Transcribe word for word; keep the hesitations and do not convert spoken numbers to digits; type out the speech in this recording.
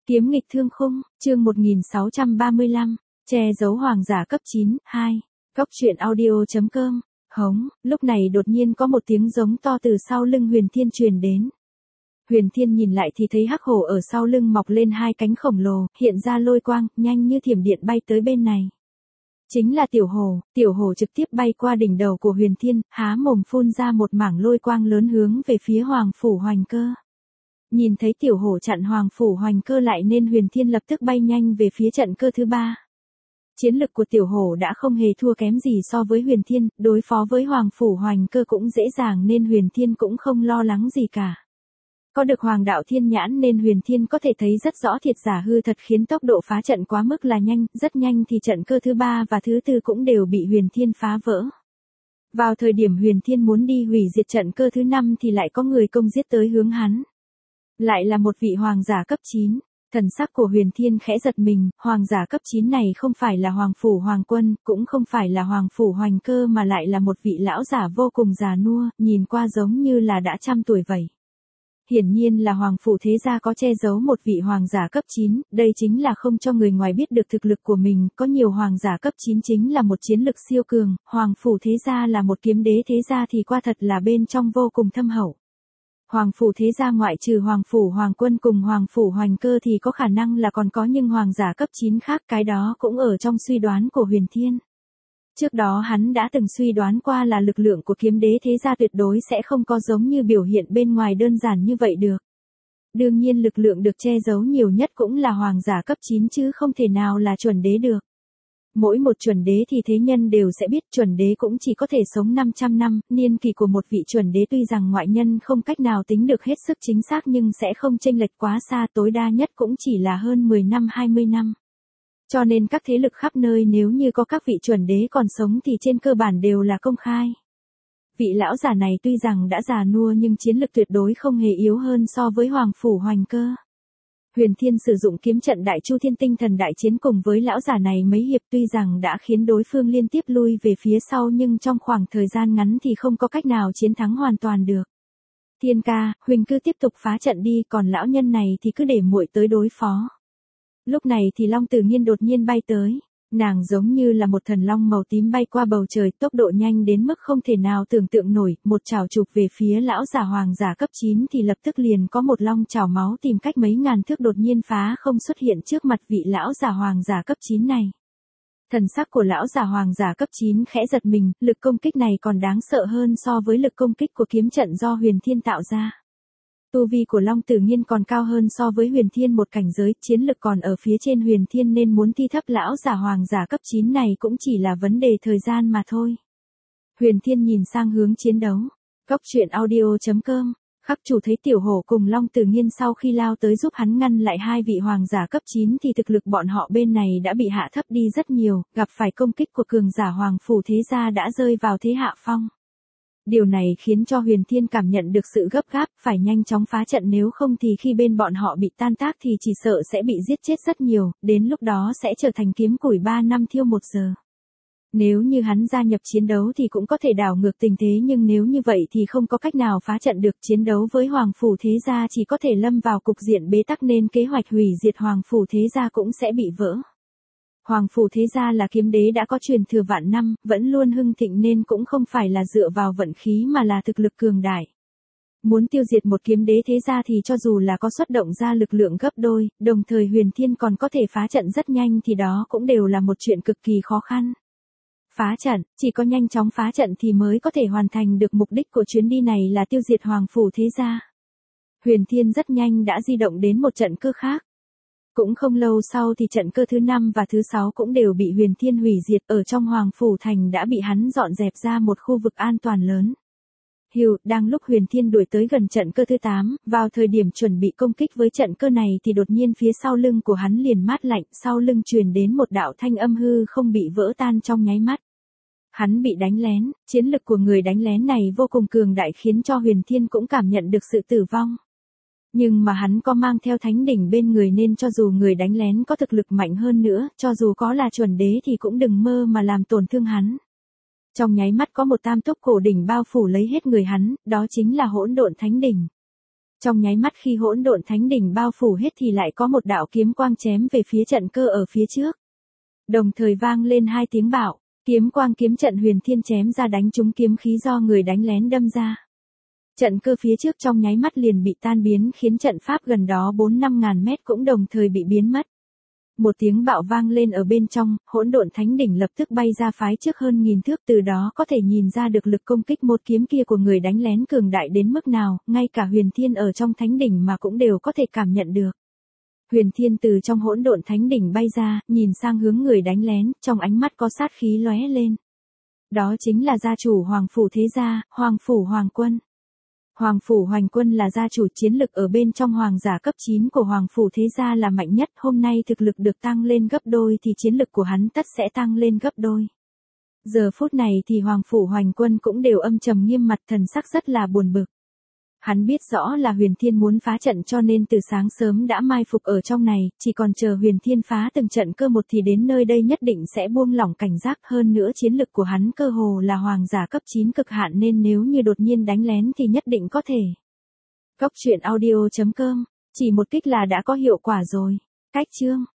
Kiếm nghịch thương khung, chương một nghìn sáu trăm ba mươi lăm, che giấu hoàng giả cấp chín, hai. Cóc truyện audio chấm com, hống, lúc này đột nhiên có một tiếng giống to từ sau lưng Huyền Thiên truyền đến. Huyền Thiên nhìn lại thì thấy hắc hổ ở sau lưng mọc lên hai cánh khổng lồ, hiện ra lôi quang, nhanh như thiểm điện bay tới bên này. Chính là tiểu hổ, tiểu hổ trực tiếp bay qua đỉnh đầu của Huyền Thiên, há mồm phun ra một mảng lôi quang lớn hướng về phía Hoàng Phủ Hoành Cơ. Nhìn thấy tiểu hổ chặn Hoàng Phủ Hoành Cơ lại nên Huyền Thiên lập tức bay nhanh về phía trận cơ thứ ba. Chiến lực của tiểu hổ đã không hề thua kém gì so với Huyền Thiên, đối phó với Hoàng Phủ Hoành Cơ cũng dễ dàng nên Huyền Thiên cũng không lo lắng gì cả. Có được Hoàng Đạo Thiên Nhãn nên Huyền Thiên có thể thấy rất rõ thiệt giả hư thật khiến tốc độ phá trận quá mức là nhanh, rất nhanh thì trận cơ thứ ba và thứ tư cũng đều bị Huyền Thiên phá vỡ. Vào thời điểm Huyền Thiên muốn đi hủy diệt trận cơ thứ năm thì lại có người công giết tới hướng hắn. Lại là một vị hoàng giả cấp chín. Thần sắc của Huyền Thiên khẽ giật mình, hoàng giả cấp chín này không phải là Hoàng Phủ Hoàng Quân, cũng không phải là Hoàng Phủ Hoành Cơ mà lại là một vị lão giả vô cùng già nua, nhìn qua giống như là đã trăm tuổi vậy. Hiển nhiên là Hoàng Phủ Thế Gia có che giấu một vị hoàng giả cấp chín, đây chính là không cho người ngoài biết được thực lực của mình, có nhiều hoàng giả cấp chín chính là một chiến lực siêu cường, Hoàng Phủ Thế Gia là một kiếm đế thế gia thì qua thật là bên trong vô cùng thâm hậu. Hoàng Phủ Thế Gia ngoại trừ Hoàng Phủ Hoàng Quân cùng Hoàng Phủ Hoành Cơ thì có khả năng là còn có nhưng hoàng giả cấp chín khác, cái đó cũng ở trong suy đoán của Huyền Thiên. Trước đó hắn đã từng suy đoán qua là lực lượng của kiếm đế thế gia tuyệt đối sẽ không có giống như biểu hiện bên ngoài đơn giản như vậy được. Đương nhiên lực lượng được che giấu nhiều nhất cũng là hoàng giả cấp chín chứ không thể nào là chuẩn đế được. Mỗi một chuẩn đế thì thế nhân đều sẽ biết chuẩn đế cũng chỉ có thể sống năm trăm năm, niên kỳ của một vị chuẩn đế tuy rằng ngoại nhân không cách nào tính được hết sức chính xác nhưng sẽ không chênh lệch quá xa, tối đa nhất cũng chỉ là hơn mười năm hai mươi năm. Cho nên các thế lực khắp nơi nếu như có các vị chuẩn đế còn sống thì trên cơ bản đều là công khai. Vị lão giả này tuy rằng đã già nua nhưng chiến lực tuyệt đối không hề yếu hơn so với Hoàng Phủ Hoành Cơ. Huyền Thiên sử dụng kiếm trận Đại Chu Thiên Tinh Thần đại chiến cùng với lão giả này mấy hiệp tuy rằng đã khiến đối phương liên tiếp lui về phía sau nhưng trong khoảng thời gian ngắn thì không có cách nào chiến thắng hoàn toàn được. Thiên ca, Huỳnh cứ tiếp tục phá trận đi, còn lão nhân này thì cứ để muội tới đối phó. Lúc này thì Long Tử Nghiên đột nhiên bay tới. Nàng giống như là một thần long màu tím bay qua bầu trời, tốc độ nhanh đến mức không thể nào tưởng tượng nổi, một chảo chụp về phía lão giả hoàng giả cấp chín thì lập tức liền có một long chảo máu tìm cách mấy ngàn thước đột nhiên phá không xuất hiện trước mặt vị lão giả hoàng giả cấp chín này. Thần sắc của lão giả hoàng giả cấp chín khẽ giật mình, lực công kích này còn đáng sợ hơn so với lực công kích của kiếm trận do Huyền Thiên tạo ra. Tu vi của Long Tử Nghiên còn cao hơn so với Huyền Thiên một cảnh giới, chiến lực còn ở phía trên Huyền Thiên nên muốn thi thấp lão giả hoàng giả cấp chín này cũng chỉ là vấn đề thời gian mà thôi. Huyền Thiên nhìn sang hướng chiến đấu. Cóc truyện audio chấm com, khắc chủ thấy tiểu hổ cùng Long Tử Nghiên sau khi lao tới giúp hắn ngăn lại hai vị hoàng giả cấp chín thì thực lực bọn họ bên này đã bị hạ thấp đi rất nhiều, gặp phải công kích của cường giả Hoàng Phủ Thế Gia đã rơi vào thế hạ phong. Điều này khiến cho Huyền Thiên cảm nhận được sự gấp gáp, phải nhanh chóng phá trận nếu không thì khi bên bọn họ bị tan tác thì chỉ sợ sẽ bị giết chết rất nhiều, đến lúc đó sẽ trở thành kiếm củi ba năm thiêu một giờ. Nếu như hắn gia nhập chiến đấu thì cũng có thể đảo ngược tình thế nhưng nếu như vậy thì không có cách nào phá trận được, chiến đấu với Hoàng Phủ Thế Gia chỉ có thể lâm vào cục diện bế tắc nên kế hoạch hủy diệt Hoàng Phủ Thế Gia cũng sẽ bị vỡ. Hoàng Phủ Thế Gia là kiếm đế đã có truyền thừa vạn năm, vẫn luôn hưng thịnh nên cũng không phải là dựa vào vận khí mà là thực lực cường đại. Muốn tiêu diệt một kiếm đế thế gia thì cho dù là có xuất động ra lực lượng gấp đôi, đồng thời Huyền Thiên còn có thể phá trận rất nhanh thì đó cũng đều là một chuyện cực kỳ khó khăn. Phá trận, chỉ có nhanh chóng phá trận thì mới có thể hoàn thành được mục đích của chuyến đi này là tiêu diệt Hoàng Phủ Thế Gia. Huyền Thiên rất nhanh đã di động đến một trận cơ khác. Cũng không lâu sau thì trận cơ thứ năm và thứ sáu cũng đều bị Huyền Thiên hủy diệt, ở trong Hoàng Phủ Thành đã bị hắn dọn dẹp ra một khu vực an toàn lớn. Hiu, đang lúc Huyền Thiên đuổi tới gần trận cơ thứ tám, vào thời điểm chuẩn bị công kích với trận cơ này thì đột nhiên phía sau lưng của hắn liền mát lạnh, sau lưng truyền đến một đạo thanh âm hư không bị vỡ tan trong nháy mắt. Hắn bị đánh lén, chiến lực của người đánh lén này vô cùng cường đại khiến cho Huyền Thiên cũng cảm nhận được sự tử vong. Nhưng mà hắn có mang theo thánh đỉnh bên người nên cho dù người đánh lén có thực lực mạnh hơn nữa, cho dù có là chuẩn đế thì cũng đừng mơ mà làm tổn thương hắn. Trong nháy mắt có một tam túc cổ đỉnh bao phủ lấy hết người hắn, đó chính là hỗn độn thánh đỉnh. Trong nháy mắt khi hỗn độn thánh đỉnh bao phủ hết thì lại có một đạo kiếm quang chém về phía trận cơ ở phía trước. Đồng thời vang lên hai tiếng bạo, kiếm quang kiếm trận huyền thiên chém ra đánh trúng kiếm khí do người đánh lén đâm ra. Trận cơ phía trước trong nháy mắt liền bị tan biến khiến trận pháp gần đó bốn năm ngàn mét cũng đồng thời bị biến mất. Một tiếng bạo vang lên ở bên trong, hỗn độn thánh đỉnh lập tức bay ra phái trước hơn nghìn thước, từ đó có thể nhìn ra được lực công kích một kiếm kia của người đánh lén cường đại đến mức nào, ngay cả huyền thiên ở trong thánh đỉnh mà cũng đều có thể cảm nhận được. Huyền thiên từ trong hỗn độn thánh đỉnh bay ra, nhìn sang hướng người đánh lén, trong ánh mắt có sát khí lóe lên. Đó chính là gia chủ Hoàng Phủ Thế Gia, Hoàng Phủ Hoàng Quân. Hoàng Phủ Hoành Quân là gia chủ chiến lực ở bên trong hoàng giả cấp chín của Hoàng Phủ Thế Gia là mạnh nhất, hôm nay thực lực được tăng lên gấp đôi thì chiến lực của hắn tất sẽ tăng lên gấp đôi. Giờ phút này thì Hoàng Phủ Hoành Quân cũng đều âm trầm nghiêm mặt, thần sắc rất là buồn bực. Hắn biết rõ là Huyền Thiên muốn phá trận cho nên từ sáng sớm đã mai phục ở trong này, chỉ còn chờ Huyền Thiên phá từng trận cơ một thì đến nơi đây nhất định sẽ buông lỏng cảnh giác, hơn nữa chiến lực của hắn cơ hồ là hoàng giả cấp chín cực hạn nên nếu như đột nhiên đánh lén thì nhất định có thể. Cốc truyện audio chấm com, chỉ một kích là đã có hiệu quả rồi. Cách chương